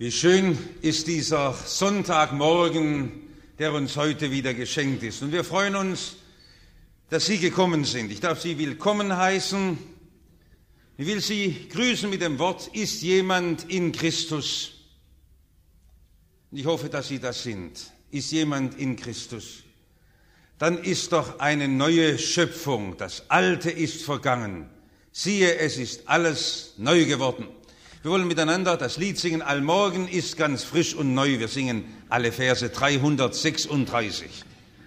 Wie schön ist dieser Sonntagmorgen, der uns heute wieder geschenkt ist. Und wir freuen uns, dass Sie gekommen sind. Ich darf Sie willkommen heißen. Ich will Sie grüßen mit dem Wort, ist jemand in Christus? Und ich hoffe, dass Sie das sind. Ist jemand in Christus? Dann ist doch eine neue Schöpfung. Das Alte ist vergangen. Siehe, es ist alles neu geworden. Wir wollen miteinander das Lied singen, Allmorgen ist ganz frisch und neu. Wir singen alle Verse 336.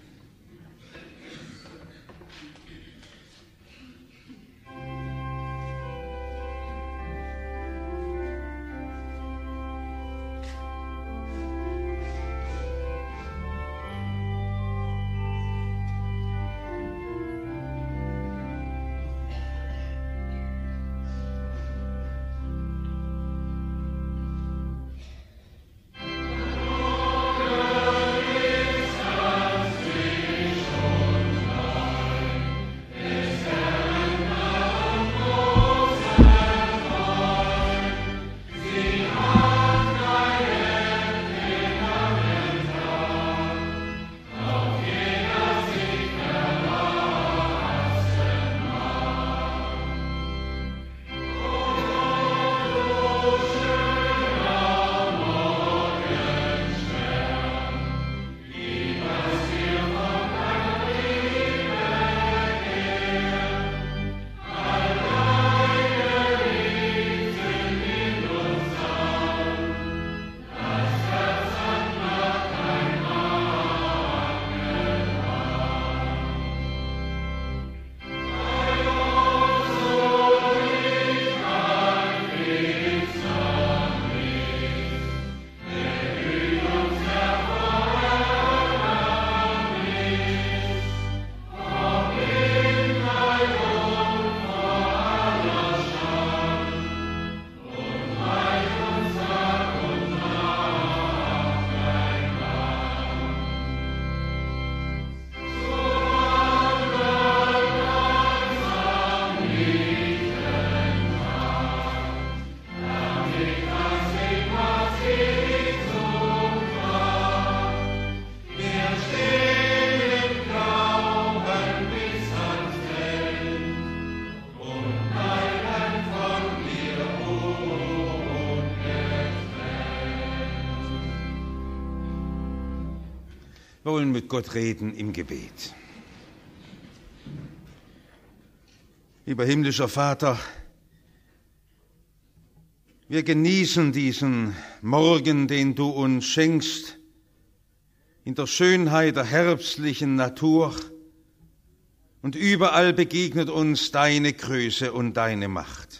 Wir wollen mit Gott reden im Gebet. Lieber himmlischer Vater, wir genießen diesen Morgen, den du uns schenkst, in der Schönheit der herbstlichen Natur, und überall begegnet uns deine Größe und deine Macht.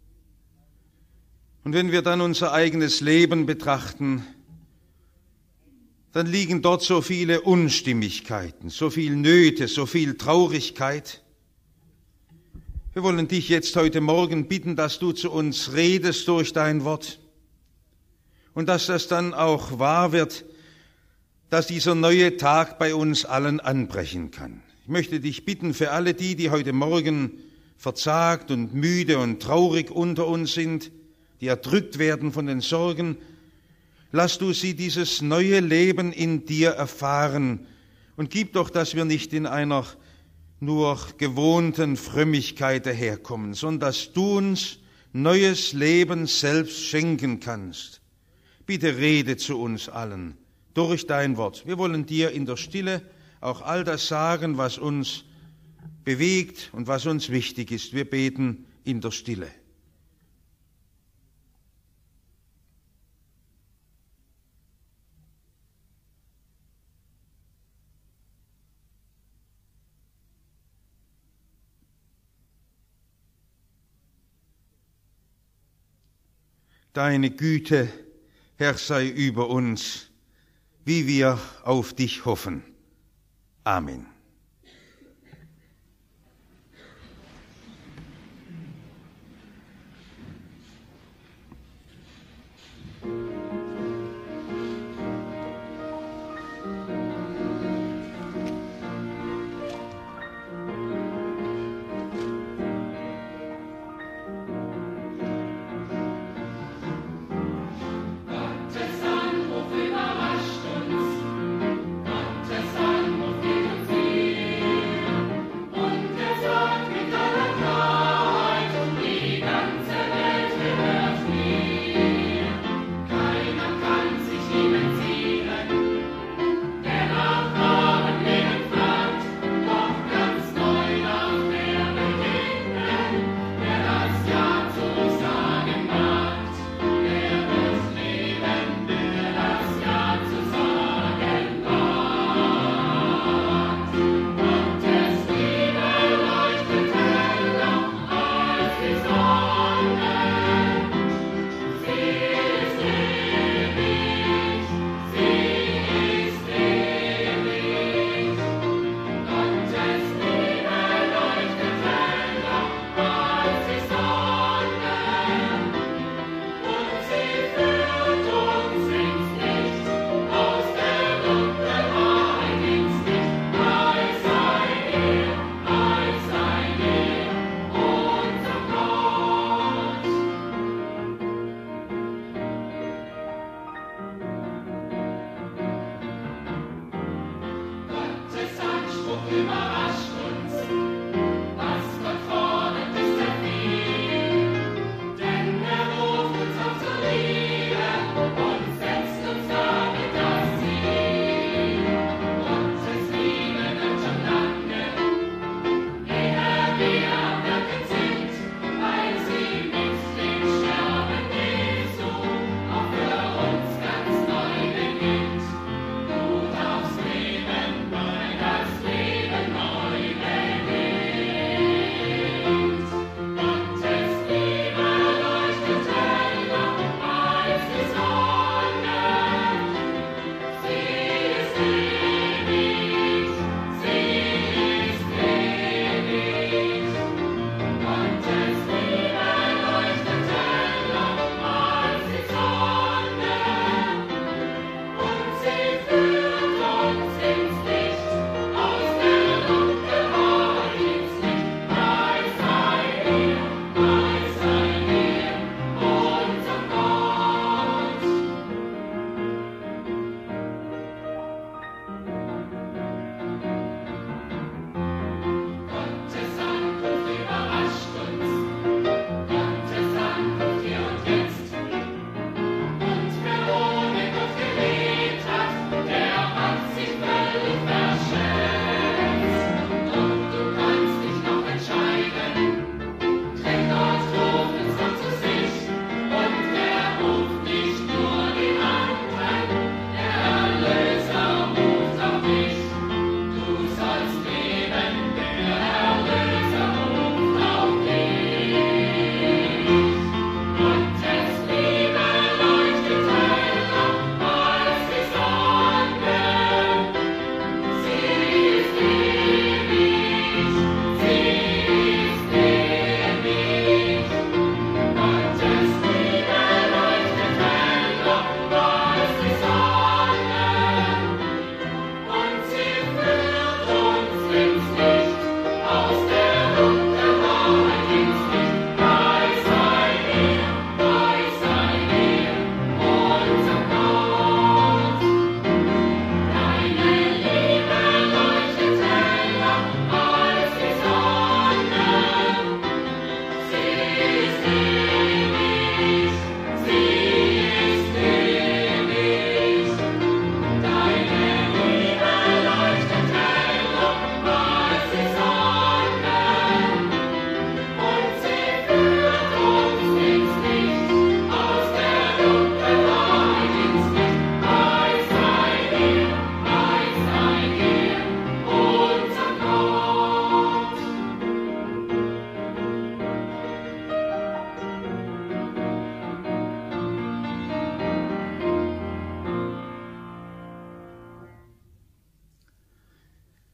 Und wenn wir dann unser eigenes Leben betrachten, dann liegen dort so viele Unstimmigkeiten, so viel Nöte, so viel Traurigkeit. Wir wollen dich jetzt heute Morgen bitten, dass du zu uns redest durch dein Wort und dass das dann auch wahr wird, dass dieser neue Tag bei uns allen anbrechen kann. Ich möchte dich bitten für alle die heute Morgen verzagt und müde und traurig unter uns sind, die erdrückt werden von den Sorgen, lass du sie dieses neue Leben in dir erfahren und gib doch, dass wir nicht in einer nur gewohnten Frömmigkeit daherkommen, sondern dass du uns neues Leben selbst schenken kannst. Bitte rede zu uns allen durch dein Wort. Wir wollen dir in der Stille auch all das sagen, was uns bewegt und was uns wichtig ist. Wir beten in der Stille. Deine Güte, Herr, sei über uns, wie wir auf dich hoffen. Amen.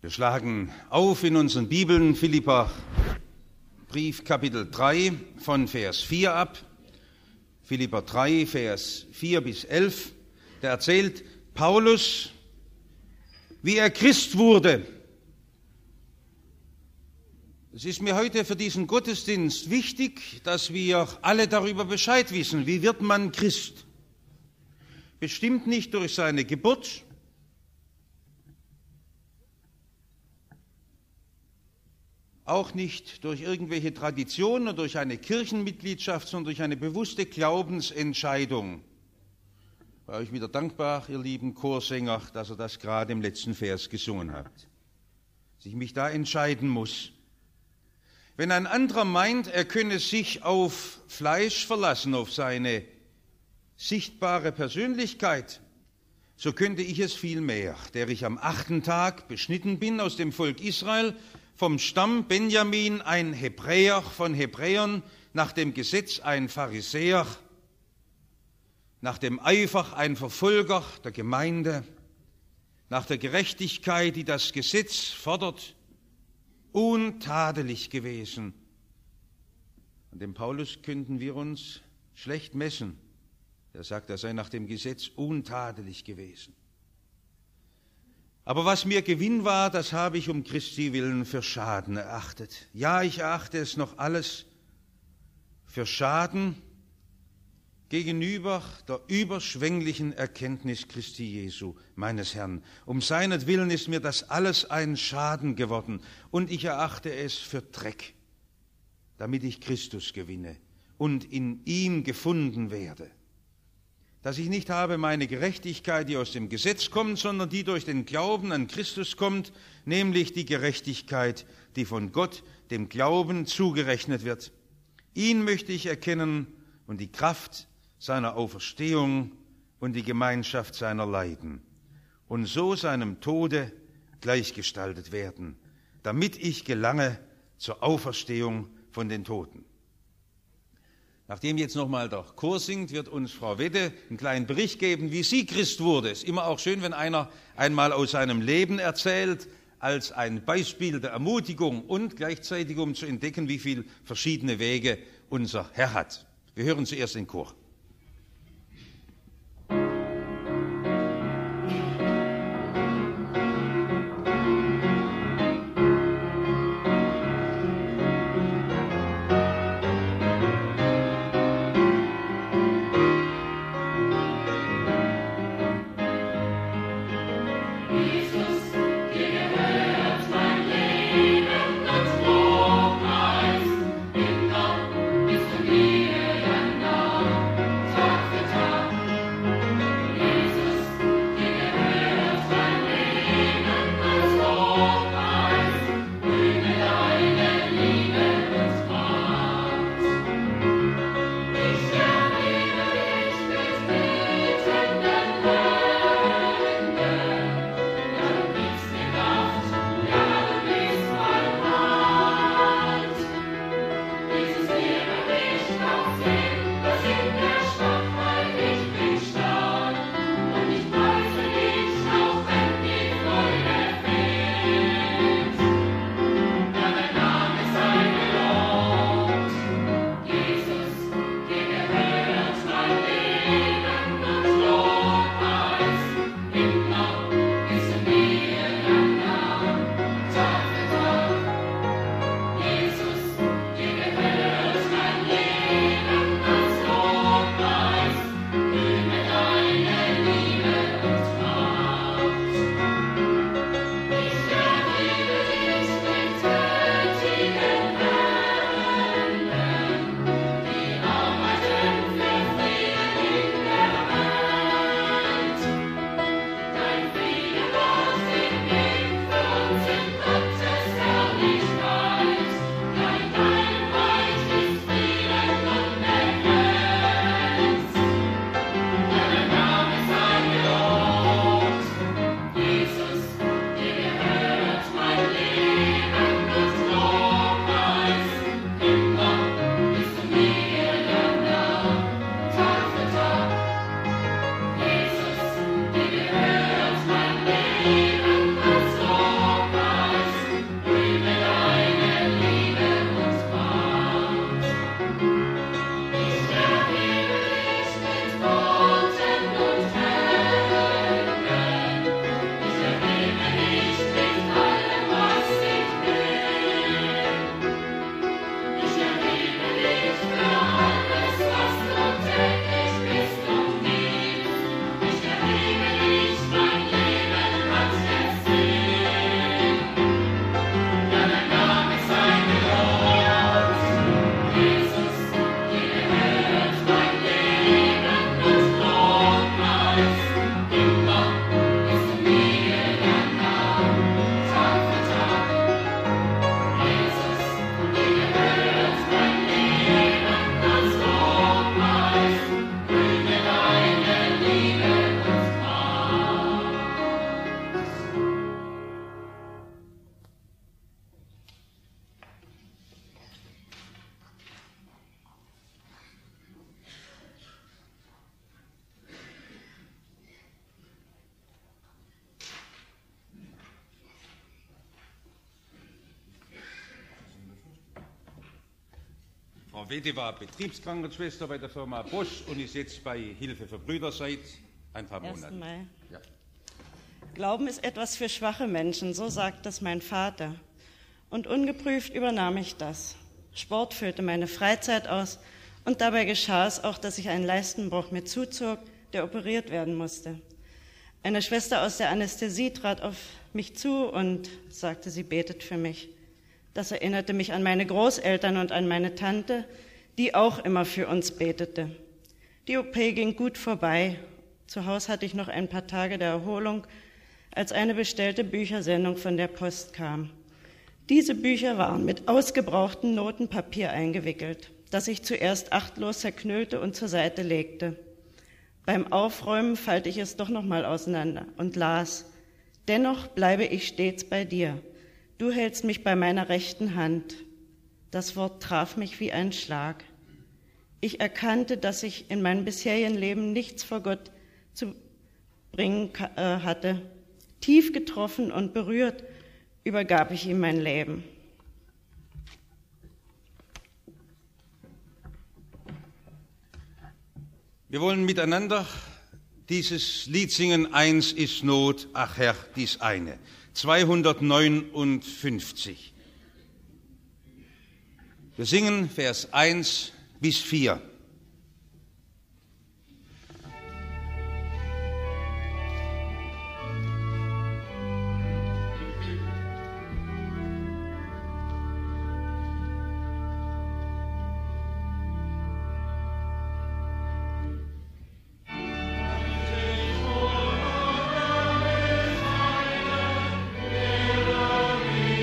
Wir schlagen auf in unseren Bibeln Philipper Brief Kapitel 3 von Vers 4 ab. Philipper 3, Vers 4 bis 11. Da erzählt Paulus, wie er Christ wurde. Es ist mir heute für diesen Gottesdienst wichtig, dass wir alle darüber Bescheid wissen. Wie wird man Christ? Bestimmt nicht durch seine Geburt, auch nicht durch irgendwelche Traditionen oder durch eine Kirchenmitgliedschaft, sondern durch eine bewusste Glaubensentscheidung. Ich bin euch wieder dankbar, ihr lieben Chorsänger, dass ihr das gerade im letzten Vers gesungen habt. Dass ich mich da entscheiden muss. Wenn ein anderer meint, er könne sich auf Fleisch verlassen, auf seine sichtbare Persönlichkeit, so könnte ich es viel mehr, der ich am 8. Tag beschnitten bin aus dem Volk Israel, vom Stamm Benjamin ein Hebräer von Hebräern, nach dem Gesetz ein Pharisäer, nach dem Eifer ein Verfolger der Gemeinde, nach der Gerechtigkeit, die das Gesetz fordert, untadelig gewesen. An dem Paulus könnten wir uns schlecht messen. Er sagt, er sei nach dem Gesetz untadelig gewesen. Aber was mir Gewinn war, das habe ich um Christi willen für Schaden erachtet. Ja, ich erachte es noch alles für Schaden gegenüber der überschwänglichen Erkenntnis Christi Jesu, meines Herrn. Um seinetwillen ist mir das alles ein Schaden geworden und ich erachte es für Dreck, damit ich Christus gewinne und in ihm gefunden werde. Dass ich nicht habe meine Gerechtigkeit, die aus dem Gesetz kommt, sondern die durch den Glauben an Christus kommt, nämlich die Gerechtigkeit, die von Gott dem Glauben zugerechnet wird. Ihn möchte ich erkennen und die Kraft seiner Auferstehung und die Gemeinschaft seiner Leiden und so seinem Tode gleichgestaltet werden, damit ich gelange zur Auferstehung von den Toten. Nachdem jetzt nochmal der Chor singt, wird uns Frau Wedde einen kleinen Bericht geben, wie sie Christ wurde. Es ist immer auch schön, wenn einer einmal aus seinem Leben erzählt, als ein Beispiel der Ermutigung und gleichzeitig um zu entdecken, wie viele verschiedene Wege unser Herr hat. Wir hören zuerst den Chor. Ist von mir ja nah. Frau Wede war Betriebskrankenschwester bei der Firma Bosch und ist jetzt bei Hilfe für Brüder seit ein paar Monaten. Ja. Glauben ist etwas für schwache Menschen, so sagt es mein Vater. Und ungeprüft übernahm ich das. Sport füllte meine Freizeit aus und dabei geschah es auch, dass ich einen Leistenbruch mir zuzog, der operiert werden musste. Eine Schwester aus der Anästhesie trat auf mich zu und sagte, sie betet für mich. Das erinnerte mich an meine Großeltern und an meine Tante, die auch immer für uns betete. Die OP ging gut vorbei. Zu Hause hatte ich noch ein paar Tage der Erholung, als eine bestellte Büchersendung von der Post kam. Diese Bücher waren mit ausgebrauchtem Notenpapier eingewickelt, das ich zuerst achtlos zerknüllte und zur Seite legte. Beim Aufräumen fallte ich es doch noch mal auseinander und las: Dennoch bleibe ich stets bei dir. Du hältst mich bei meiner rechten Hand. Das Wort traf mich wie ein Schlag. Ich erkannte, dass ich in meinem bisherigen Leben nichts vor Gott zu bringen hatte. Tief getroffen und berührt übergab ich ihm mein Leben. Wir wollen miteinander dieses Lied singen, eins ist Not, ach Herr, dies eine. 259. Wir singen Vers 1 bis 4.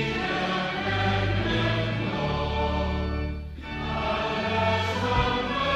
Amen.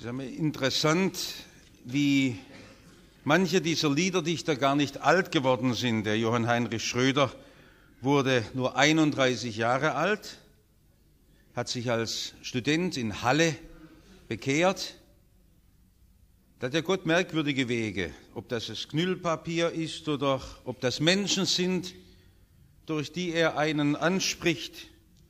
ist interessant, wie manche dieser Liederdichter gar nicht alt geworden sind. Der Johann Heinrich Schröder wurde nur 31 Jahre alt, hat sich als Student in Halle bekehrt. Da hat der Gott merkwürdige Wege, ob das Knüllpapier ist oder ob das Menschen sind, durch die er einen anspricht.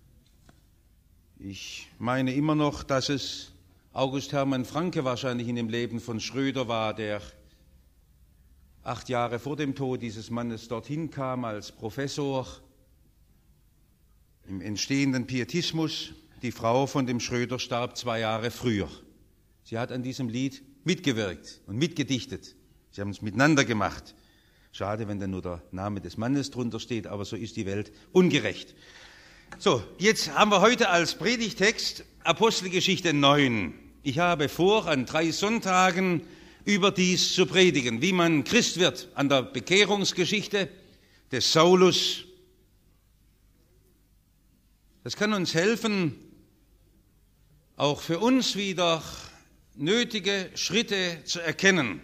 Ich meine immer noch, dass es August Hermann Francke wahrscheinlich in dem Leben von Schröder war, der 8 Jahre vor dem Tod dieses Mannes dorthin kam als Professor im entstehenden Pietismus. Die Frau von dem Schröder starb 2 Jahre früher. Sie hat an diesem Lied mitgewirkt und mitgedichtet. Sie haben es miteinander gemacht. Schade, wenn da nur der Name des Mannes drunter steht, aber so ist die Welt ungerecht. So, jetzt haben wir heute als Predigtext Apostelgeschichte 9. Ich habe vor, an 3 Sonntagen über dies zu predigen, wie man Christ wird, an der Bekehrungsgeschichte des Saulus. Das kann uns helfen, auch für uns wieder nötige Schritte zu erkennen.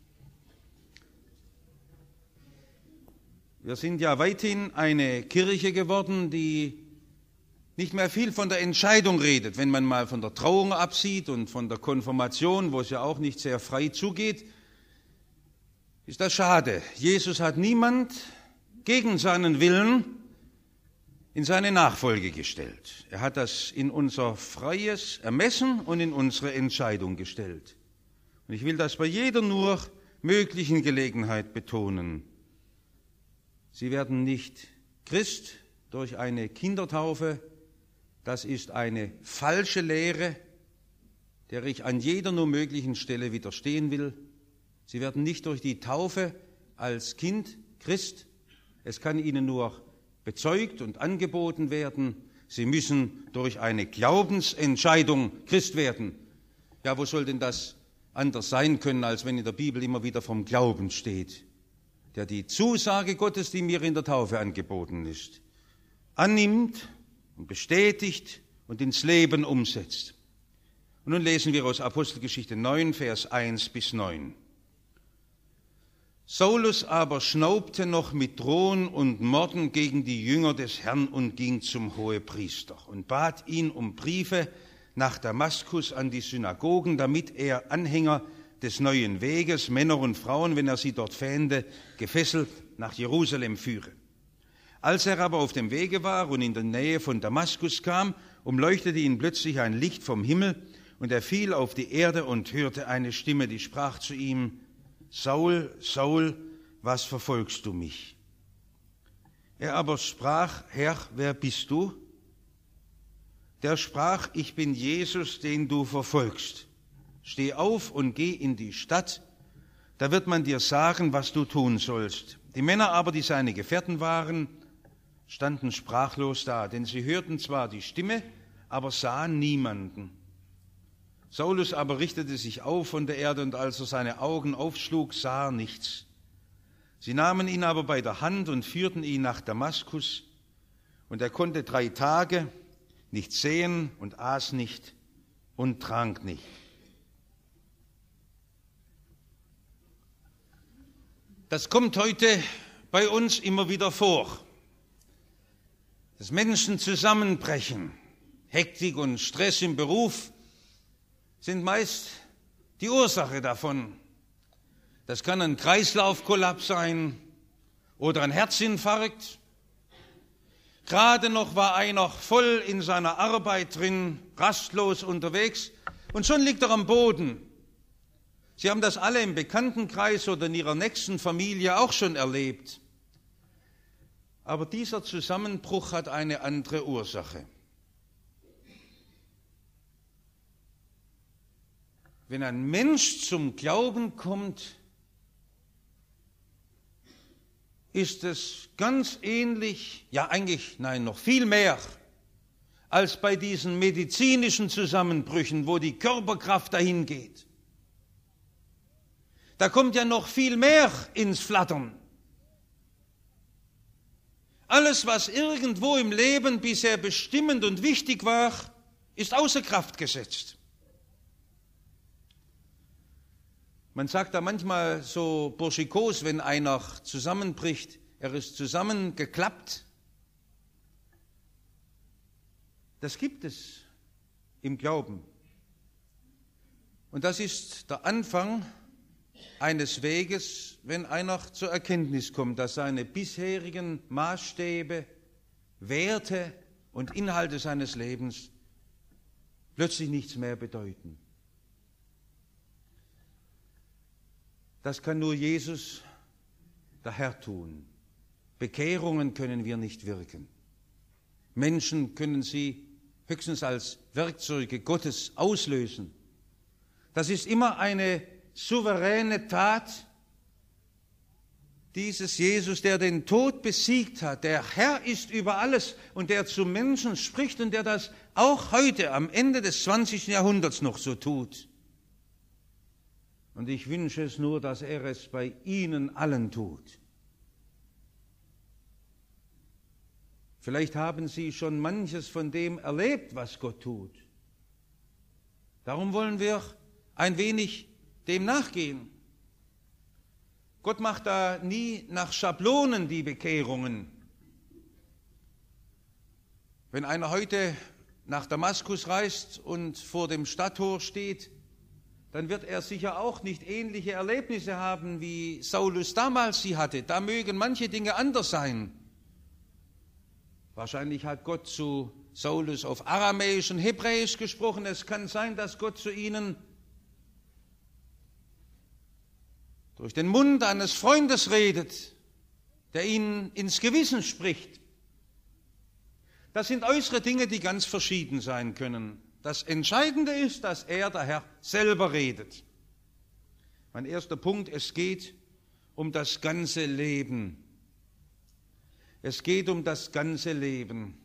Wir sind ja weithin eine Kirche geworden, die nicht mehr viel von der Entscheidung redet. Wenn man mal von der Trauung absieht und von der Konfirmation, wo es ja auch nicht sehr frei zugeht, ist das schade. Jesus hat niemand gegen seinen Willen in seine Nachfolge gestellt. Er hat das in unser freies Ermessen und in unsere Entscheidung gestellt. Und ich will das bei jeder nur möglichen Gelegenheit betonen. Sie werden nicht Christ durch eine Kindertaufe. Das ist eine falsche Lehre, der ich an jeder nur möglichen Stelle widerstehen will. Sie werden nicht durch die Taufe als Kind Christ. Es kann ihnen nur bezeugt und angeboten werden. Sie müssen durch eine Glaubensentscheidung Christ werden. Ja, wo soll denn das anders sein können, als wenn in der Bibel immer wieder vom Glauben steht, der die Zusage Gottes, die mir in der Taufe angeboten ist, annimmt und bestätigt und ins Leben umsetzt. Und nun lesen wir aus Apostelgeschichte 9, Vers 1 bis 9. Saulus aber schnaubte noch mit Drohen und Morden gegen die Jünger des Herrn und ging zum Hohepriester und bat ihn um Briefe nach Damaskus an die Synagogen, damit er Anhänger des neuen Weges, Männer und Frauen, wenn er sie dort fände, gefesselt nach Jerusalem führe. Als er aber auf dem Wege war und in der Nähe von Damaskus kam, umleuchtete ihn plötzlich ein Licht vom Himmel, und er fiel auf die Erde und hörte eine Stimme, die sprach zu ihm: Saul, Saul, was verfolgst du mich? Er aber sprach: Herr, wer bist du? Der sprach: Ich bin Jesus, den du verfolgst. Steh auf und geh in die Stadt, da wird man dir sagen, was du tun sollst. Die Männer aber, die seine Gefährten waren, standen sprachlos da, denn sie hörten zwar die Stimme, aber sahen niemanden. Saulus aber richtete sich auf von der Erde, und als er seine Augen aufschlug, sah er nichts. Sie nahmen ihn aber bei der Hand und führten ihn nach Damaskus, und er konnte 3 Tage nicht sehen und aß nicht und trank nicht. Das kommt heute bei uns immer wieder vor, dass Menschen zusammenbrechen. Hektik und Stress im Beruf sind meist die Ursache davon. Das kann ein Kreislaufkollaps sein oder ein Herzinfarkt. Gerade noch war einer voll in seiner Arbeit drin, rastlos unterwegs, und schon liegt er am Boden. Sie haben das alle im Bekanntenkreis oder in ihrer nächsten Familie auch schon erlebt. Aber dieser Zusammenbruch hat eine andere Ursache. Wenn ein Mensch zum Glauben kommt, ist es ganz ähnlich, ja eigentlich, nein, noch viel mehr, als bei diesen medizinischen Zusammenbrüchen, wo die Körperkraft dahin geht. Da kommt ja noch viel mehr ins Flattern. Alles, was irgendwo im Leben bisher bestimmend und wichtig war, ist außer Kraft gesetzt. Man sagt da manchmal so burschikos, wenn einer zusammenbricht, er ist zusammengeklappt. Das gibt es im Glauben. Und das ist der Anfang eines Weges, wenn einer zur Erkenntnis kommt, dass seine bisherigen Maßstäbe, Werte und Inhalte seines Lebens plötzlich nichts mehr bedeuten. Das kann nur Jesus, der Herr, tun. Bekehrungen können wir nicht wirken. Menschen können sie höchstens als Werkzeuge Gottes auslösen. Das ist immer eine souveräne Tat dieses Jesus, der den Tod besiegt hat, der Herr ist über alles und der zu Menschen spricht und der das auch heute am Ende des 20. Jahrhunderts noch so tut. Und ich wünsche es nur, dass er es bei Ihnen allen tut. Vielleicht haben Sie schon manches von dem erlebt, was Gott tut. Darum wollen wir ein wenig dem nachgehen. Gott macht da nie nach Schablonen die Bekehrungen. Wenn einer heute nach Damaskus reist und vor dem Stadttor steht, dann wird er sicher auch nicht ähnliche Erlebnisse haben, wie Saulus damals sie hatte. Da mögen manche Dinge anders sein. Wahrscheinlich hat Gott zu Saulus auf Aramäisch und Hebräisch gesprochen. Es kann sein, dass Gott zu ihnen durch den Mund eines Freundes redet, der ihnen ins Gewissen spricht. Das sind äußere Dinge, die ganz verschieden sein können. Das Entscheidende ist, dass er, der Herr, selber redet. Mein erster Punkt, es geht um das ganze Leben. Es geht um das ganze Leben.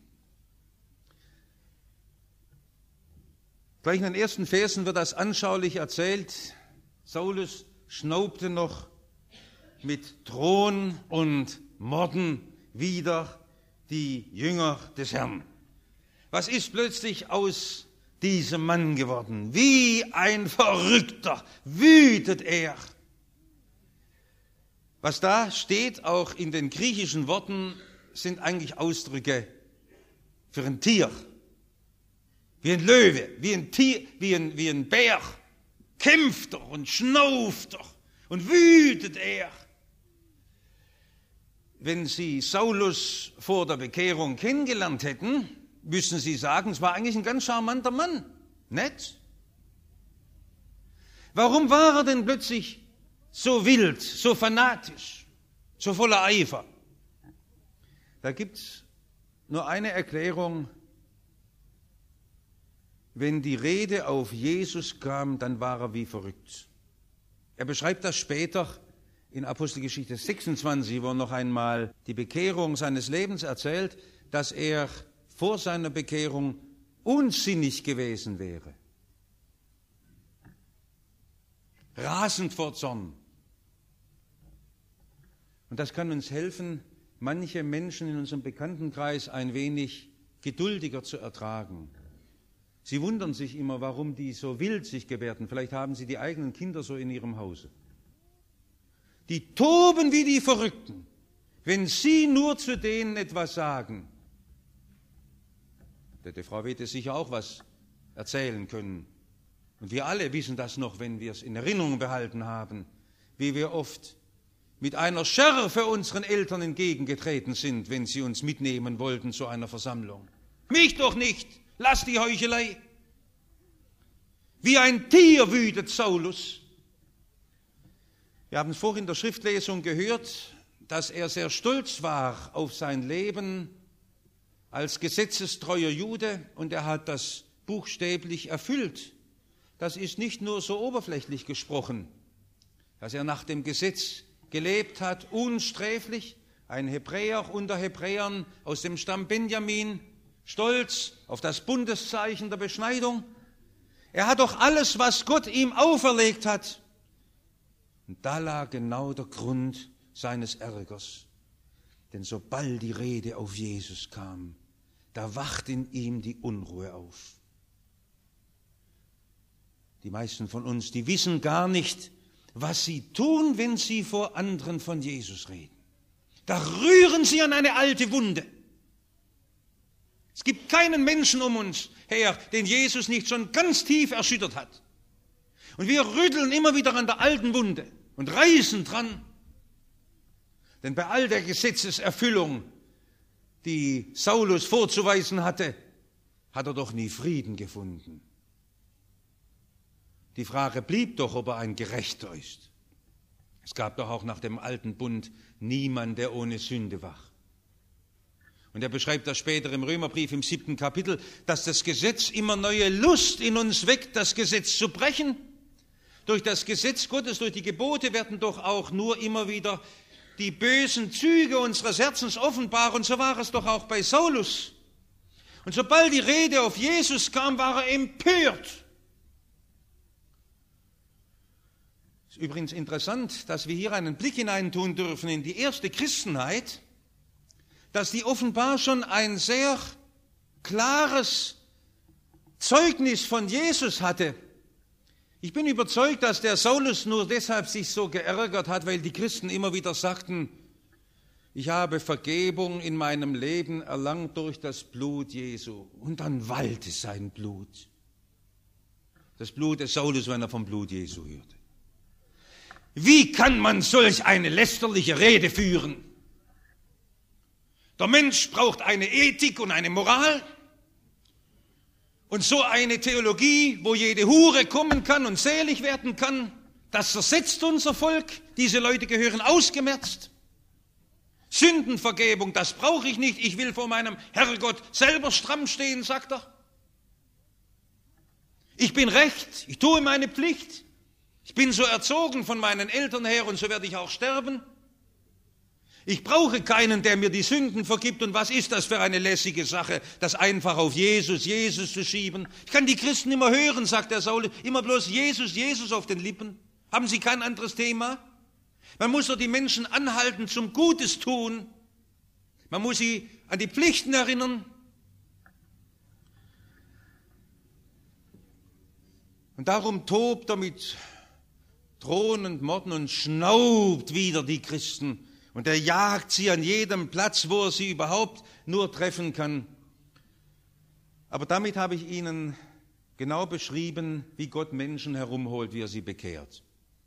Gleich in den ersten Versen wird das anschaulich erzählt. Saulus schnaubte noch mit Drohen und Morden wider die Jünger des Herrn. Was ist plötzlich aus diesem Mann geworden? Wie ein Verrückter wütet er. Was da steht, auch in den griechischen Worten, sind eigentlich Ausdrücke für ein Tier. Wie ein Löwe, wie ein Tier, wie ein Bär. Kämpft er und schnauft er und wütet er. Wenn Sie Saulus vor der Bekehrung kennengelernt hätten, müssen Sie sagen, es war eigentlich ein ganz charmanter Mann. Nett. Warum war er denn plötzlich so wild, so fanatisch, so voller Eifer? Da gibt es nur eine Erklärung. Wenn die Rede auf Jesus kam, dann war er wie verrückt. Er beschreibt das später in Apostelgeschichte 26, wo er noch einmal die Bekehrung seines Lebens erzählt, dass er vor seiner Bekehrung unsinnig gewesen wäre. Rasend vor Zorn. Und das kann uns helfen, manche Menschen in unserem Bekanntenkreis ein wenig geduldiger zu ertragen. Sie wundern sich immer, warum die so wild sich gebärden. Vielleicht haben sie die eigenen Kinder so in ihrem Hause. Die toben wie die Verrückten, wenn Sie nur zu denen etwas sagen. Die Frau wird es sicher auch was erzählen können. Und wir alle wissen das noch, wenn wir es in Erinnerung behalten haben, wie wir oft mit einer Schärfe unseren Eltern entgegengetreten sind, wenn sie uns mitnehmen wollten zu einer Versammlung. Mich doch nicht! Lass die Heuchelei. Wie ein Tier wütet Saulus. Wir haben es vorhin in der Schriftlesung gehört, dass er sehr stolz war auf sein Leben als gesetzestreuer Jude und er hat das buchstäblich erfüllt. Das ist nicht nur so oberflächlich gesprochen, dass er nach dem Gesetz gelebt hat, unsträflich, ein Hebräer unter Hebräern aus dem Stamm Benjamin, stolz auf das Bundeszeichen der Beschneidung. Er hat doch alles, was Gott ihm auferlegt hat. Und da lag genau der Grund seines Ärgers. Denn sobald die Rede auf Jesus kam, da wacht in ihm die Unruhe auf. Die meisten von uns, die wissen gar nicht, was sie tun, wenn sie vor anderen von Jesus reden. Da rühren sie an eine alte Wunde. Es gibt keinen Menschen um uns her, den Jesus nicht schon ganz tief erschüttert hat. Und wir rütteln immer wieder an der alten Wunde und reißen dran. Denn bei all der Gesetzeserfüllung, die Saulus vorzuweisen hatte, hat er doch nie Frieden gefunden. Die Frage blieb doch, ob er ein Gerechter ist. Es gab doch auch nach dem alten Bund niemand, der ohne Sünde war. Und er beschreibt das später im Römerbrief im 7. Kapitel, dass das Gesetz immer neue Lust in uns weckt, das Gesetz zu brechen. Durch das Gesetz Gottes, durch die Gebote werden doch auch nur immer wieder die bösen Züge unseres Herzens offenbar. Und so war es doch auch bei Saulus. Und sobald die Rede auf Jesus kam, war er empört. Es ist übrigens interessant, dass wir hier einen Blick hineintun dürfen in die erste Christenheit, dass die offenbar schon ein sehr klares Zeugnis von Jesus hatte. Ich bin überzeugt, dass der Saulus nur deshalb sich so geärgert hat, weil die Christen immer wieder sagten, ich habe Vergebung in meinem Leben erlangt durch das Blut Jesu. Und dann wallte sein Blut. Das Blut des Saulus, wenn er vom Blut Jesu hörte. Wie kann man solch eine lästerliche Rede führen? Der Mensch braucht eine Ethik und eine Moral. Und so eine Theologie, wo jede Hure kommen kann und selig werden kann, das zersetzt unser Volk. Diese Leute gehören ausgemerzt. Sündenvergebung, das brauche ich nicht. Ich will vor meinem Herrgott selber stramm stehen, sagt er. Ich bin recht, ich tue meine Pflicht. Ich bin so erzogen von meinen Eltern her und so werde ich auch sterben. Ich brauche keinen, der mir die Sünden vergibt. Und was ist das für eine lässige Sache, das einfach auf Jesus zu schieben? Ich kann die Christen immer hören, sagt der Saulus, immer bloß Jesus auf den Lippen. Haben sie kein anderes Thema? Man muss doch die Menschen anhalten zum Gutes tun. Man muss sie an die Pflichten erinnern. Und darum tobt er mit Drohen und Morden und schnaubt wieder die Christen. Und er jagt sie an jedem Platz, wo er sie überhaupt nur treffen kann. Aber damit habe ich Ihnen genau beschrieben, wie Gott Menschen herumholt, wie er sie bekehrt.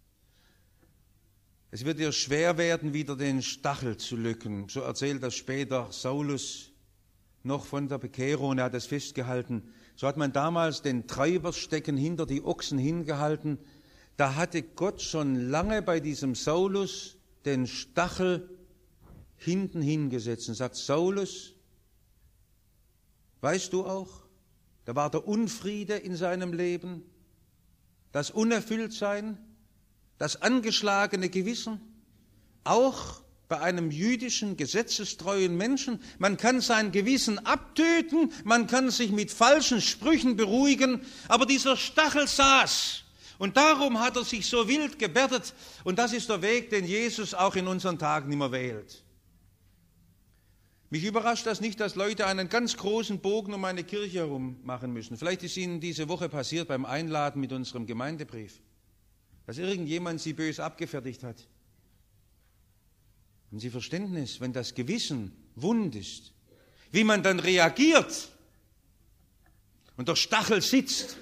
Es wird ihr schwer werden, wieder den Stachel zu löcken. So erzählt das später Saulus noch von der Bekehrung, und er hat es festgehalten. So hat man damals den Treiberstecken hinter die Ochsen hingehalten. Da hatte Gott schon lange bei diesem Saulus den Stachel hinten hingesetzt und sagt, Saulus, weißt du auch, da war der Unfriede in seinem Leben, das Unerfülltsein, das angeschlagene Gewissen, auch bei einem jüdischen, gesetzestreuen Menschen. Man kann sein Gewissen abtöten, man kann sich mit falschen Sprüchen beruhigen, aber dieser Stachel saß. Und darum hat er sich so wild gebärdet. Und das ist der Weg, den Jesus auch in unseren Tagen immer wählt. Mich überrascht das nicht, dass Leute einen ganz großen Bogen um eine Kirche herum machen müssen. Vielleicht ist Ihnen diese Woche passiert beim Einladen mit unserem Gemeindebrief, dass irgendjemand Sie bös abgefertigt hat. Haben Sie Verständnis, wenn das Gewissen wund ist, wie man dann reagiert und der Stachel sitzt?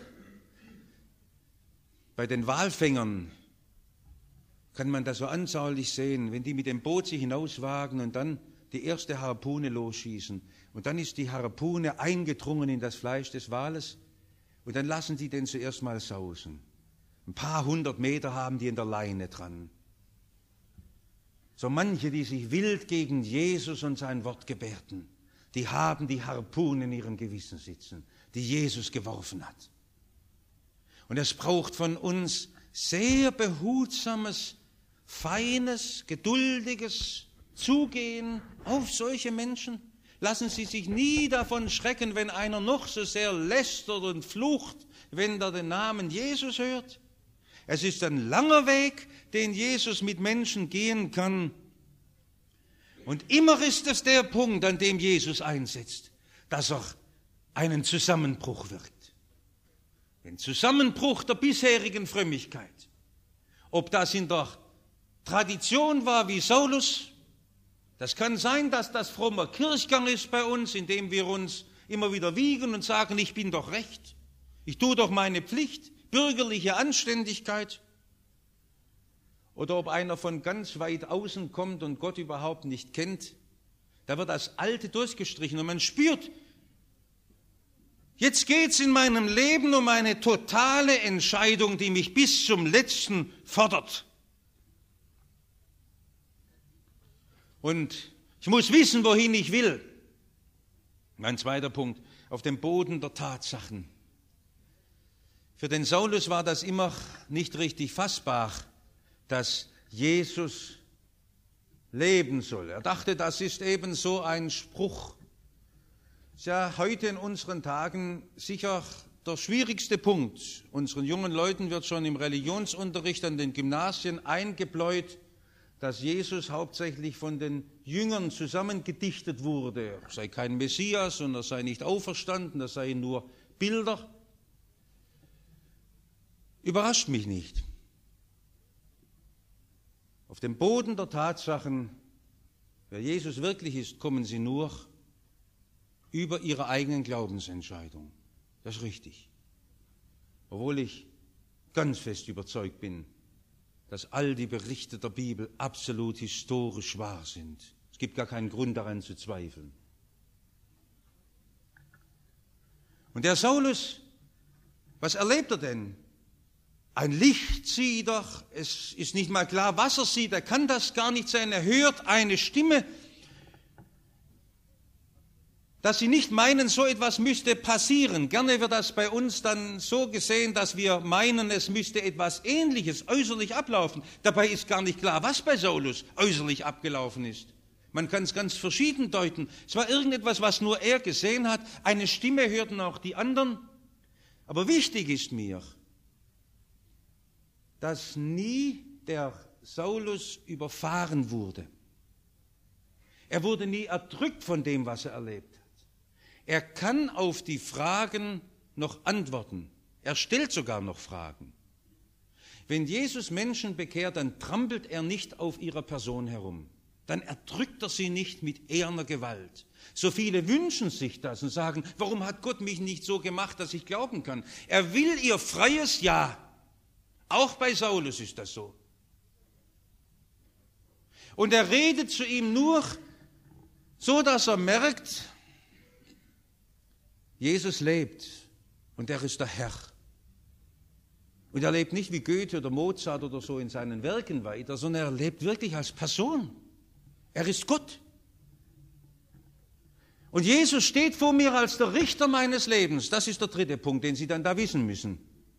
Bei den Walfängern kann man das so anschaulich sehen, wenn die mit dem Boot sich hinauswagen und dann die erste Harpune losschießen. Und dann ist die Harpune eingedrungen in das Fleisch des Wales und dann lassen die den zuerst mal sausen. Ein paar 100 Meter haben die in der Leine dran. So manche, die sich wild gegen Jesus und sein Wort gebärden, die haben die Harpune in ihrem Gewissen sitzen, die Jesus geworfen hat. Und es braucht von uns sehr behutsames, feines, geduldiges Zugehen auf solche Menschen. Lassen Sie sich nie davon schrecken, wenn einer noch so sehr lästert und flucht, wenn er den Namen Jesus hört. Es ist ein langer Weg, den Jesus mit Menschen gehen kann. Und immer ist es der Punkt, an dem Jesus einsetzt, dass er einen Zusammenbruch wirkt. Den Zusammenbruch der bisherigen Frömmigkeit Ob das in der Tradition war wie Saulus, das kann sein, dass das frommer Kirchgang ist bei uns, indem wir uns immer wieder wiegen und sagen, ich bin doch recht, ich tue doch meine Pflicht, bürgerliche Anständigkeit. Oder ob einer von ganz weit außen kommt und Gott überhaupt nicht kennt, da wird das Alte durchgestrichen und man spürt, jetzt geht es in meinem Leben um eine totale Entscheidung, die mich bis zum Letzten fordert. Und ich muss wissen, wohin ich will. Mein zweiter Punkt, auf dem Boden der Tatsachen. Für den Saulus war das immer nicht richtig fassbar, dass Jesus leben soll. Er dachte, das ist eben so ein Spruch. Ist ja heute in unseren Tagen sicher der schwierigste Punkt. Unseren jungen Leuten wird schon im Religionsunterricht an den Gymnasien eingebläut, dass Jesus hauptsächlich von den Jüngern zusammengedichtet wurde. Er sei kein Messias und er sei nicht auferstanden, das seien nur Bilder. Überrascht mich nicht. Auf dem Boden der Tatsachen, wer Jesus wirklich ist, kommen sie nur über ihre eigenen Glaubensentscheidungen. Das ist richtig. Obwohl ich ganz fest überzeugt bin, dass all die Berichte der Bibel absolut historisch wahr sind. Es gibt gar keinen Grund daran zu zweifeln. Und der Saulus, was erlebt er denn? Ein Licht sieht er, es ist nicht mal klar, was er sieht, er kann das gar nicht sein, er hört eine Stimme, dass Sie nicht meinen, so etwas müsste passieren. Gerne wird das bei uns dann so gesehen, dass wir meinen, es müsste etwas Ähnliches äußerlich ablaufen. Dabei ist gar nicht klar, was bei Saulus äußerlich abgelaufen ist. Man kann es ganz verschieden deuten. Es war irgendetwas, was nur er gesehen hat. Eine Stimme hörten auch die anderen. Aber wichtig ist mir, dass nie der Saulus überfahren wurde. Er wurde nie erdrückt von dem, was er erlebt hat. Er kann auf die Fragen noch antworten. Er stellt sogar noch Fragen. Wenn Jesus Menschen bekehrt, dann trampelt er nicht auf ihrer Person herum. Dann erdrückt er sie nicht mit eherner Gewalt. So viele wünschen sich das und sagen, warum hat Gott mich nicht so gemacht, dass ich glauben kann? Er will ihr freies Ja. Auch bei Saulus ist das so. Und er redet zu ihm nur so, dass er merkt, Jesus lebt und er ist der Herr. Und er lebt nicht wie Goethe oder Mozart oder so in seinen Werken weiter, sondern er lebt wirklich als Person. Er ist Gott. Und Jesus steht vor mir als der Richter meines Lebens. Das ist der dritte Punkt, den Sie dann da wissen müssen.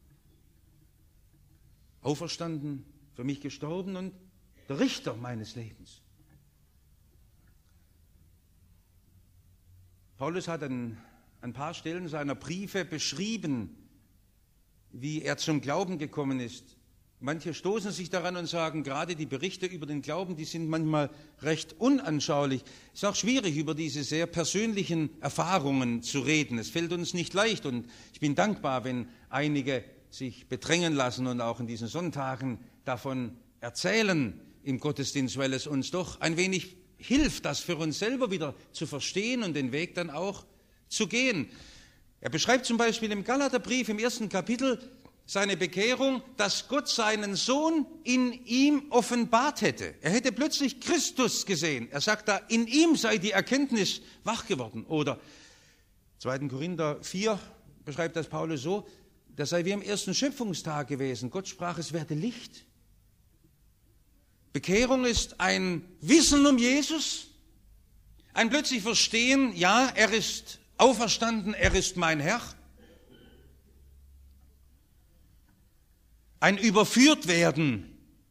Auferstanden, für mich gestorben und der Richter meines Lebens. Paulus hat an ein paar Stellen seiner Briefe beschrieben, wie er zum Glauben gekommen ist. Manche stoßen sich daran und sagen, gerade die Berichte über den Glauben, die sind manchmal recht unanschaulich. Es ist auch schwierig, über diese sehr persönlichen Erfahrungen zu reden. Es fällt uns nicht leicht und ich bin dankbar, wenn einige sich bedrängen lassen und auch in diesen Sonntagen davon erzählen im Gottesdienst, weil es uns doch ein wenig hilft, das für uns selber wieder zu verstehen und den Weg dann auch zu gehen. Er beschreibt zum Beispiel im Galaterbrief im 1. Kapitel seine Bekehrung, dass Gott seinen Sohn in ihm offenbart hätte. Er hätte plötzlich Christus gesehen. Er sagt da, in ihm sei die Erkenntnis wach geworden. Oder 2. Korinther 4 beschreibt das Paulus so, das sei wie am ersten Schöpfungstag gewesen. Gott sprach, es werde Licht. Bekehrung ist ein Wissen um Jesus, ein plötzlich Verstehen, ja, er ist auferstanden, er ist mein Herr. Ein Überführtwerden.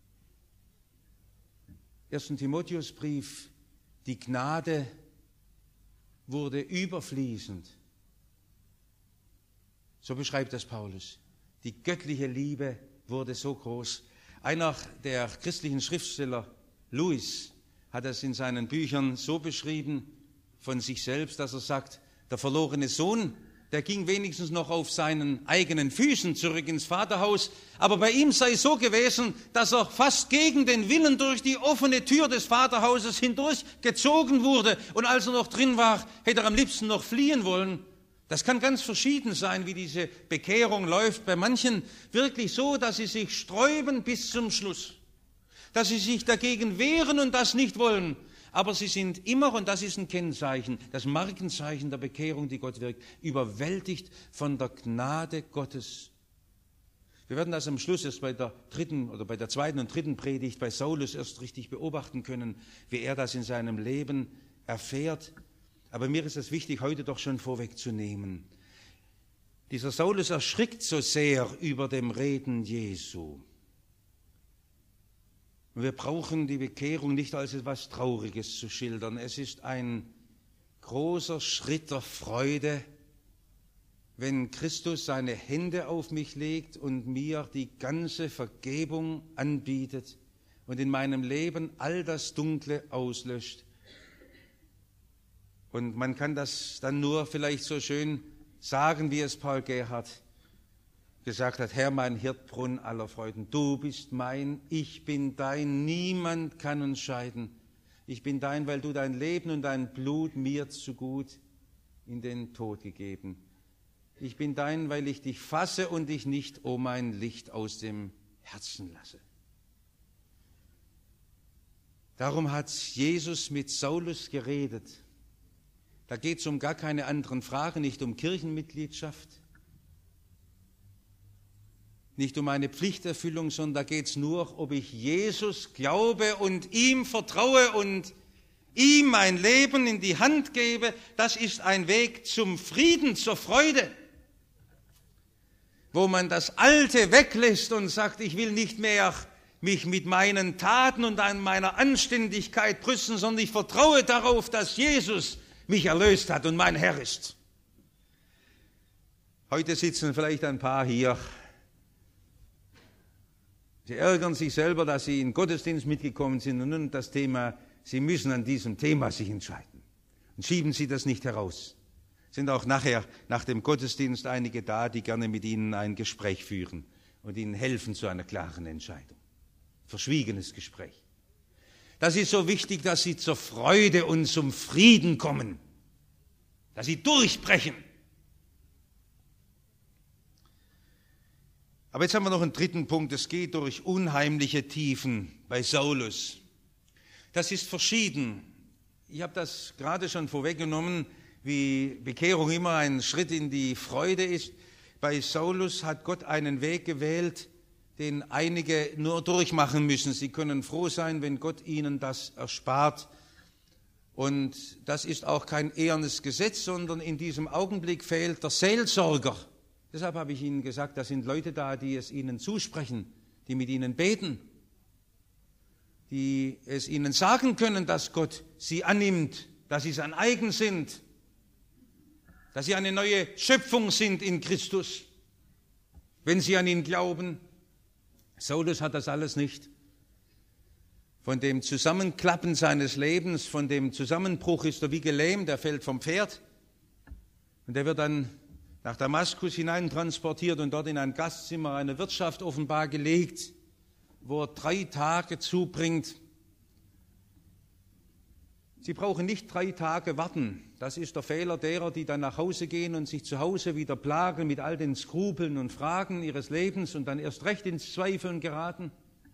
1. Timotheusbrief, die Gnade wurde überfließend. So beschreibt das Paulus. Die göttliche Liebe wurde so groß. Einer der christlichen Schriftsteller, Lewis, hat es in seinen Büchern so beschrieben von sich selbst, dass er sagt, der verlorene Sohn Der ging wenigstens noch auf seinen eigenen Füßen zurück ins Vaterhaus. Aber bei ihm sei es so gewesen, dass er fast gegen den Willen durch die offene Tür des Vaterhauses hindurch gezogen wurde. Und als er noch drin war, hätte er am liebsten noch fliehen wollen. Das kann ganz verschieden sein, wie diese Bekehrung läuft. Bei manchen wirklich so, dass sie sich sträuben bis zum Schluss. Dass sie sich dagegen wehren und das nicht wollen. Aber sie sind immer, und das ist ein Kennzeichen, das Markenzeichen der Bekehrung, die Gott wirkt, überwältigt von der Gnade Gottes. Wir werden das am Schluss erst bei der zweiten und dritten Predigt bei Saulus erst richtig beobachten können, wie er das in seinem Leben erfährt. Aber mir ist es wichtig, heute doch schon vorwegzunehmen. Dieser Saulus erschrickt so sehr über dem Reden Jesu. Und wir brauchen die Bekehrung nicht als etwas Trauriges zu schildern. Es ist ein großer Schritt der Freude, wenn Christus seine Hände auf mich legt und mir die ganze Vergebung anbietet und in meinem Leben all das Dunkle auslöscht. Und man kann das dann nur vielleicht so schön sagen, wie es Paul Gerhardt gesagt hat: Herr, mein Hirtbrunn aller Freuden, du bist mein, ich bin dein, niemand kann uns scheiden. Ich bin dein, weil du dein Leben und dein Blut mir zu gut in den Tod gegeben. Ich bin dein, weil ich dich fasse und dich nicht, o mein Licht, aus dem Herzen lasse. Darum hat Jesus mit Saulus geredet. Da geht es um gar keine anderen Fragen, nicht um Kirchenmitgliedschaft, nicht um eine Pflichterfüllung, sondern da geht es nur, ob ich Jesus glaube und ihm vertraue und ihm mein Leben in die Hand gebe. Das ist ein Weg zum Frieden, zur Freude, wo man das Alte weglässt und sagt, ich will nicht mehr mich mit meinen Taten und an meiner Anständigkeit brüsten, sondern ich vertraue darauf, dass Jesus mich erlöst hat und mein Herr ist. Heute sitzen vielleicht ein paar hier, sie ärgern sich selber, dass sie in den Gottesdienst mitgekommen sind und nun das Thema, sie müssen an diesem Thema sich entscheiden. Und schieben sie das nicht heraus. Sind auch nachher, nach dem Gottesdienst, einige da, die gerne mit Ihnen ein Gespräch führen und Ihnen helfen zu einer klaren Entscheidung. Verschwiegenes Gespräch. Das ist so wichtig, dass Sie zur Freude und zum Frieden kommen. Dass Sie durchbrechen. Aber jetzt haben wir noch einen dritten Punkt. Es geht durch unheimliche Tiefen bei Saulus. Das ist verschieden. Ich habe das gerade schon vorweggenommen, wie Bekehrung immer ein Schritt in die Freude ist. Bei Saulus hat Gott einen Weg gewählt, den einige nur durchmachen müssen. Sie können froh sein, wenn Gott ihnen das erspart. Und das ist auch kein ehernes Gesetz, sondern in diesem Augenblick fehlt der Seelsorger. Deshalb habe ich Ihnen gesagt, da sind Leute da, die es Ihnen zusprechen, die mit Ihnen beten, die es Ihnen sagen können, dass Gott Sie annimmt, dass Sie sein eigen sind, dass Sie eine neue Schöpfung sind in Christus, wenn Sie an ihn glauben. Saulus hat das alles nicht. Von dem Zusammenklappen seines Lebens, von dem Zusammenbruch ist er wie gelähmt, er fällt vom Pferd und er wird dann nach Damaskus hineintransportiert und dort in ein Gastzimmer einer Wirtschaft offenbar gelegt, wo er 3 Tage zubringt. Sie brauchen nicht 3 Tage warten. Das ist der Fehler derer, die dann nach Hause gehen und sich zu Hause wieder plagen mit all den Skrupeln und Fragen ihres Lebens und dann erst recht ins Zweifeln geraten.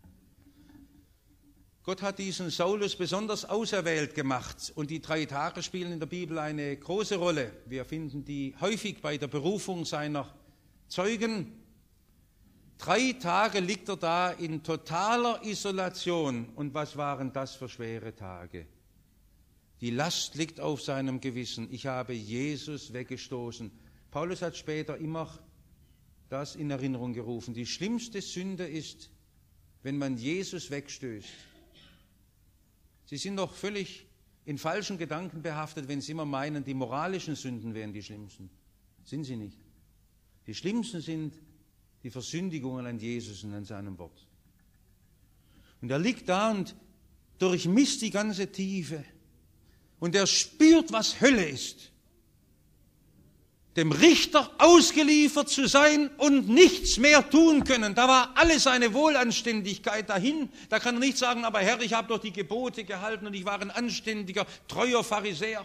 Gott hat diesen Saulus besonders auserwählt gemacht und die 3 Tage spielen in der Bibel eine große Rolle. Wir finden die häufig bei der Berufung seiner Zeugen. 3 Tage liegt er da in totaler Isolation. Und was waren das für schwere Tage? Die Last liegt auf seinem Gewissen. Ich habe Jesus weggestoßen. Paulus hat später immer das in Erinnerung gerufen. Die schlimmste Sünde ist, wenn man Jesus wegstößt. Sie sind noch völlig in falschen Gedanken behaftet, wenn Sie immer meinen, die moralischen Sünden wären die schlimmsten. Sind sie nicht. Die schlimmsten sind die Versündigungen an Jesus und an seinem Wort. Und er liegt da und durchmisst die ganze Tiefe. Und er spürt, was Hölle ist. dem Richter ausgeliefert zu sein und nichts mehr tun können. Da war alle seine Wohlanständigkeit dahin. Da kann er nicht sagen, aber Herr, ich habe doch die Gebote gehalten und ich war ein anständiger, treuer Pharisäer.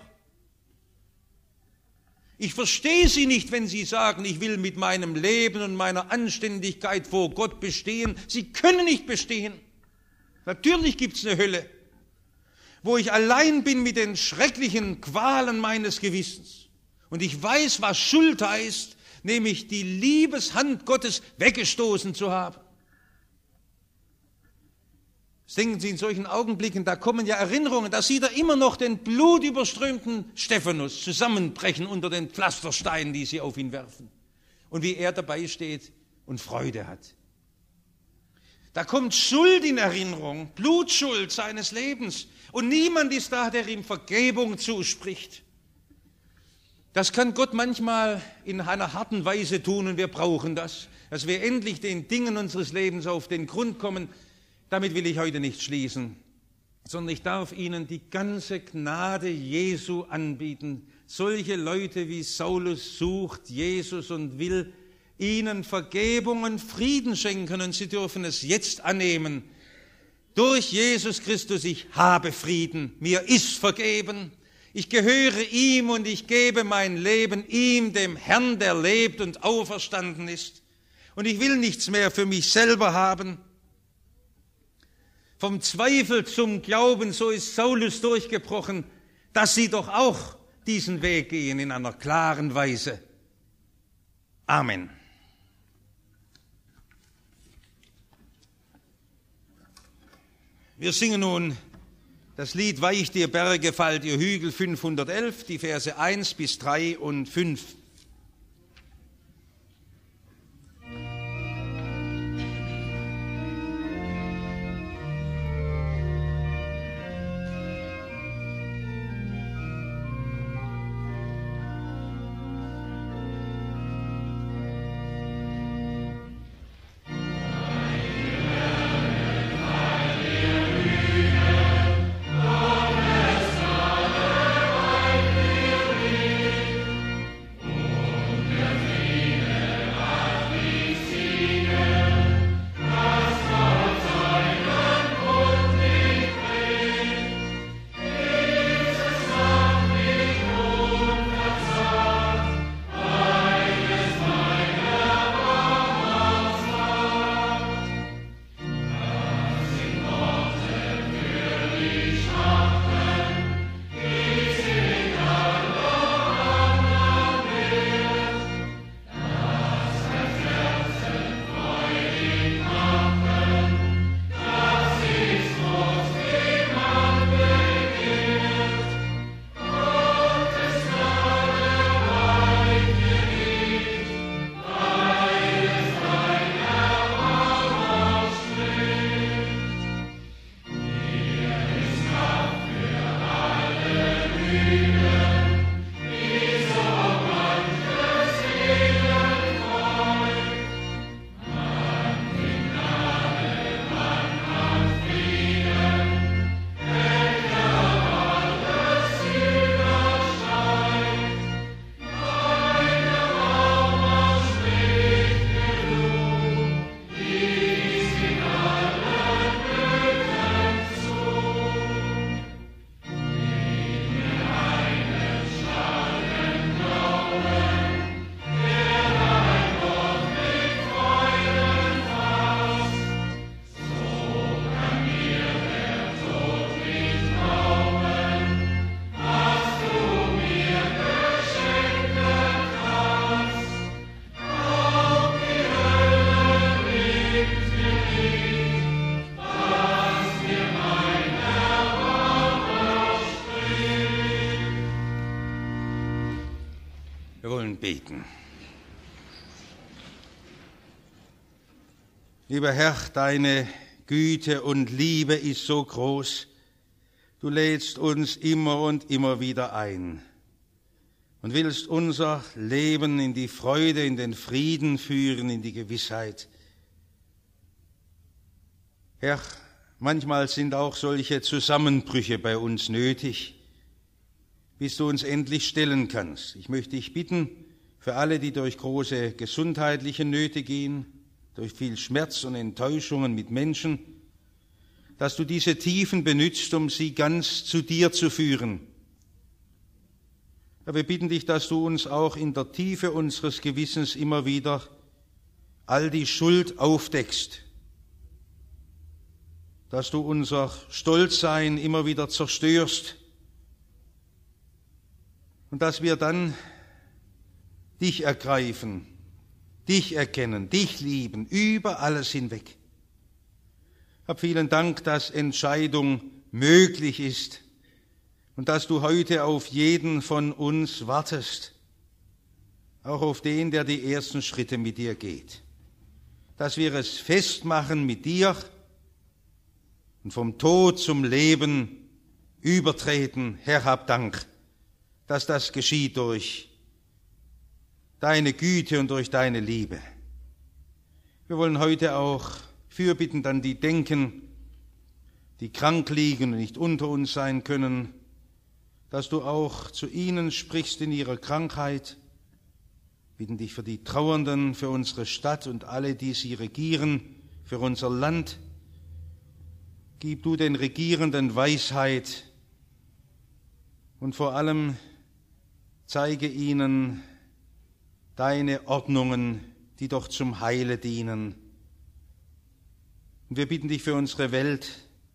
Ich verstehe Sie nicht, wenn Sie sagen, ich will mit meinem Leben und meiner Anständigkeit vor Gott bestehen. Sie können nicht bestehen. Natürlich gibt es eine Hölle, wo ich allein bin mit den schrecklichen Qualen meines Gewissens. Und ich weiß, was Schuld heißt, nämlich die Liebeshand Gottes weggestoßen zu haben. Das denken Sie in solchen Augenblicken, da kommen ja Erinnerungen, da sieht er immer noch den blutüberströmten Stephanus zusammenbrechen unter den Pflastersteinen, die sie auf ihn werfen. Und wie er dabei steht und Freude hat. Da kommt Schuld in Erinnerung, Blutschuld seines Lebens. Und niemand ist da, der ihm Vergebung zuspricht. Das kann Gott manchmal in einer harten Weise tun und wir brauchen das, dass wir endlich den Dingen unseres Lebens auf den Grund kommen. Damit will ich heute nicht schließen, sondern ich darf Ihnen die ganze Gnade Jesu anbieten. Solche Leute wie Saulus sucht Jesus und will ihnen Vergebung und Frieden schenken und sie dürfen es jetzt annehmen. Durch Jesus Christus, ich habe Frieden, mir ist vergeben. Ich gehöre ihm und ich gebe mein Leben ihm, dem Herrn, der lebt und auferstanden ist. Und ich will nichts mehr für mich selber haben. Vom Zweifel zum Glauben, so ist Saulus durchgebrochen, dass Sie doch auch diesen Weg gehen in einer klaren Weise. Amen. Wir singen nun das Lied Weicht ihr Berge, fallt ihr Hügel 511, die Verse 1 bis 3 und 5. Beten. Lieber Herr, deine Güte und Liebe ist so groß. Du lädst uns immer und immer wieder ein und willst unser Leben in die Freude, in den Frieden führen, in die Gewissheit. Herr, manchmal sind auch solche Zusammenbrüche bei uns nötig, bis du uns endlich stellen kannst. Ich möchte dich bitten, für alle, die durch große gesundheitliche Nöte gehen, durch viel Schmerz und Enttäuschungen mit Menschen, dass du diese Tiefen benützt, um sie ganz zu dir zu führen. Ja, wir bitten dich, dass du uns auch in der Tiefe unseres Gewissens immer wieder all die Schuld aufdeckst, dass du unser Stolzsein immer wieder zerstörst und dass wir dann dich ergreifen, dich erkennen, dich lieben, über alles hinweg. Hab vielen Dank, dass Entscheidung möglich ist und dass du heute auf jeden von uns wartest, auch auf den, der die ersten Schritte mit dir geht. Dass wir es festmachen mit dir und vom Tod zum Leben übertreten. Herr, hab Dank, dass das geschieht durch deine Güte und durch deine Liebe. Wir wollen heute auch fürbittend an die denken, die krank liegen und nicht unter uns sein können, dass du auch zu ihnen sprichst in ihrer Krankheit. Wir bitten dich für die Trauernden, für unsere Stadt und alle, die sie regieren, für unser Land. Gib du den Regierenden Weisheit und vor allem zeige ihnen deine Ordnungen, die doch zum Heile dienen. Und wir bitten dich für unsere Welt.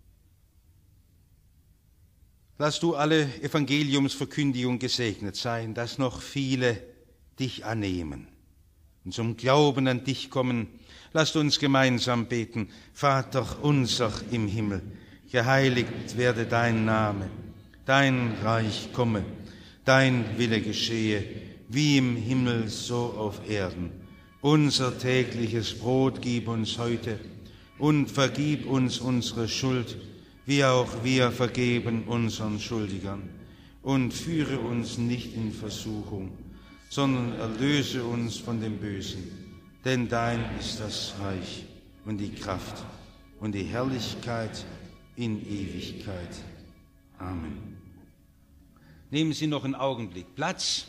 Lass du alle Evangeliumsverkündigung gesegnet sein, dass noch viele dich annehmen und zum Glauben an dich kommen. Lasst uns gemeinsam beten. Vater unser im Himmel, geheiligt werde dein Name, dein Reich komme, dein Wille geschehe, wie im Himmel so auf Erden. Unser tägliches Brot gib uns heute und vergib uns unsere Schuld, wie auch wir vergeben unseren Schuldigern. Und führe uns nicht in Versuchung, sondern erlöse uns von dem Bösen. Denn dein ist das Reich und die Kraft und die Herrlichkeit in Ewigkeit. Amen. Nehmen Sie noch einen Augenblick Platz.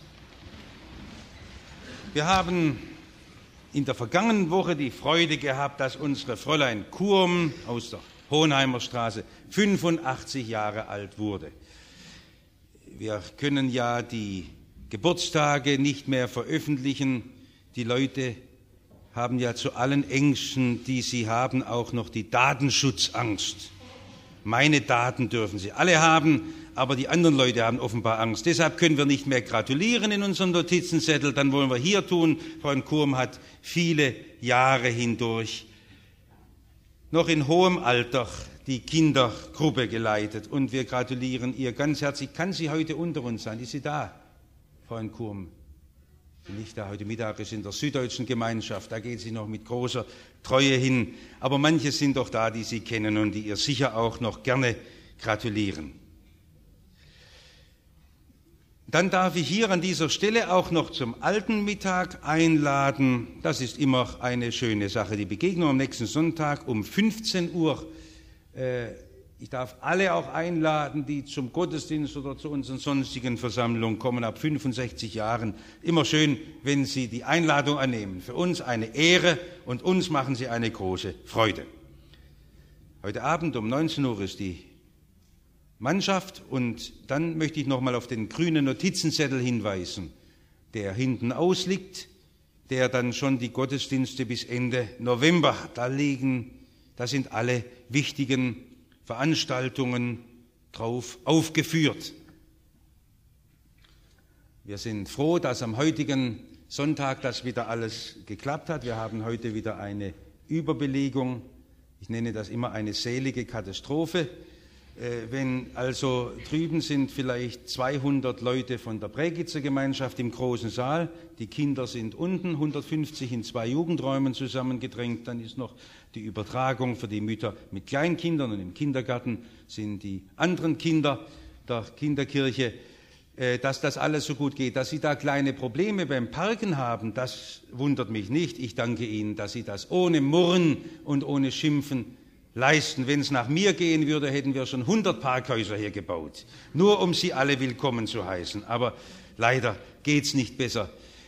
Wir haben in der vergangenen Woche die Freude gehabt, dass unsere Fräulein Kurm aus der Hohenheimer Straße 85 Jahre alt wurde. Wir können ja die Geburtstage nicht mehr veröffentlichen. Die Leute haben ja zu allen Ängsten, die sie haben, auch noch die Datenschutzangst. Meine Daten dürfen sie alle haben, aber die anderen Leute haben offenbar Angst. Deshalb können wir nicht mehr gratulieren in unserem Notizenzettel. Dann wollen wir hier tun. Frau Kurm hat viele Jahre hindurch noch in hohem Alter die Kindergruppe geleitet. Und wir gratulieren ihr ganz herzlich. Kann sie heute unter uns sein? Ist sie da, Frau Kurm? Nicht da, heute Mittag ist in der Süddeutschen Gemeinschaft, da geht sie noch mit großer Treue hin. Aber manche sind doch da, die Sie kennen und die ihr sicher auch noch gerne gratulieren. Dann darf ich hier an dieser Stelle auch noch zum alten Mittag einladen. Das ist immer eine schöne Sache, die Begegnung am nächsten Sonntag um 15 Uhr. Ich darf alle auch einladen, die zum Gottesdienst oder zu unseren sonstigen Versammlungen kommen, ab 65 Jahren. Immer schön, wenn Sie die Einladung annehmen. Für uns eine Ehre und uns machen Sie eine große Freude. Heute Abend um 19 Uhr ist die Mannschaft und dann möchte ich nochmal auf den grünen Notizenzettel hinweisen, der hinten ausliegt, der dann schon die Gottesdienste bis Ende November hat. Da sind alle wichtigen Veranstaltungen drauf aufgeführt. Wir sind froh, dass am heutigen Sonntag das wieder alles geklappt hat. Wir haben heute wieder eine Überbelegung. Ich nenne das immer eine selige Katastrophe. Wenn also drüben sind vielleicht 200 Leute von der Prägitzer Gemeinschaft im großen Saal, die Kinder sind unten, 150 in 2 Jugendräumen zusammengedrängt, dann ist noch die Übertragung für die Mütter mit Kleinkindern und im Kindergarten sind die anderen Kinder der Kinderkirche, dass das alles so gut geht. Dass Sie da kleine Probleme beim Parken haben, das wundert mich nicht. Ich danke Ihnen, dass Sie das ohne Murren und ohne Schimpfen leisten. Wenn es nach mir gehen würde, hätten wir schon 100 Parkhäuser hier gebaut, nur um Sie alle willkommen zu heißen. Aber leider geht's nicht besser.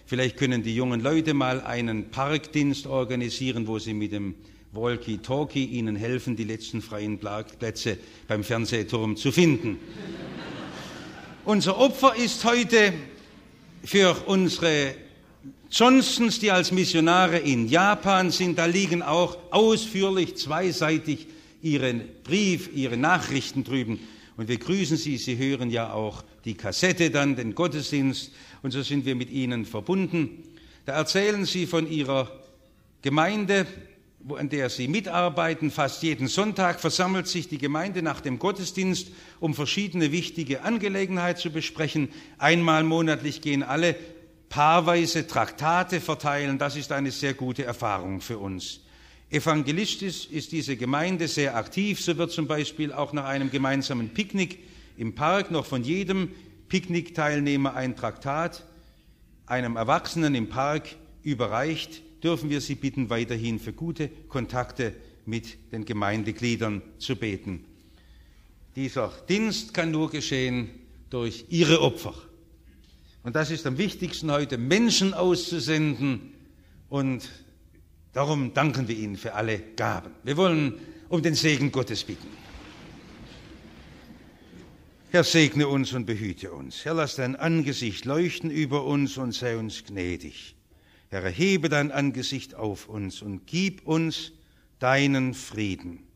Vielleicht können die jungen Leute mal einen Parkdienst organisieren, wo sie mit dem Walkie-Talkie Ihnen helfen, die letzten freien Plätze beim Fernsehturm zu finden. Unser Opfer ist heute für unsere Johnsons, die als Missionare in Japan sind. Da liegen auch ausführlich zweiseitig Ihre Nachrichten drüben. Und wir grüßen Sie. Sie hören ja auch die Kassette dann, den Gottesdienst. Und so sind wir mit Ihnen verbunden. Da erzählen Sie von Ihrer Gemeinde, an der Sie mitarbeiten. Fast jeden Sonntag versammelt sich die Gemeinde nach dem Gottesdienst, um verschiedene wichtige Angelegenheiten zu besprechen. Einmal monatlich gehen alle paarweise Traktate verteilen. Das ist eine sehr gute Erfahrung für uns. Evangelistisch ist diese Gemeinde sehr aktiv. So wird zum Beispiel auch nach einem gemeinsamen Picknick im Park noch von jedem Picknickteilnehmer ein Traktat einem Erwachsenen im Park überreicht. Dürfen wir Sie bitten, weiterhin für gute Kontakte mit den Gemeindegliedern zu beten. Dieser Dienst kann nur geschehen durch Ihre Opfer. Und das ist am wichtigsten heute, Menschen auszusenden. Und darum danken wir Ihnen für alle Gaben. Wir wollen um den Segen Gottes bitten. Herr, segne uns und behüte uns. Herr, lass dein Angesicht leuchten über uns und sei uns gnädig. Herr, erhebe dein Angesicht auf uns und gib uns deinen Frieden.